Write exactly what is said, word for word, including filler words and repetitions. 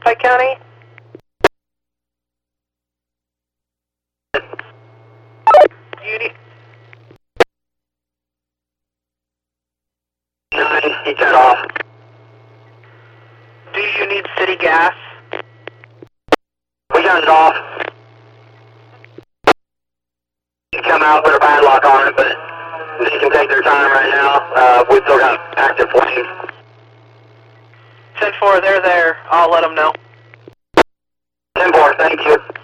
Pike County? Beauty. Nine, he cut off. Do you need city gas? We got it off. You come out, put a padlock on it, but they can take their time right now. Uh, we still got active flames. ten four, they're there. I'll let them know. ten four, thank you.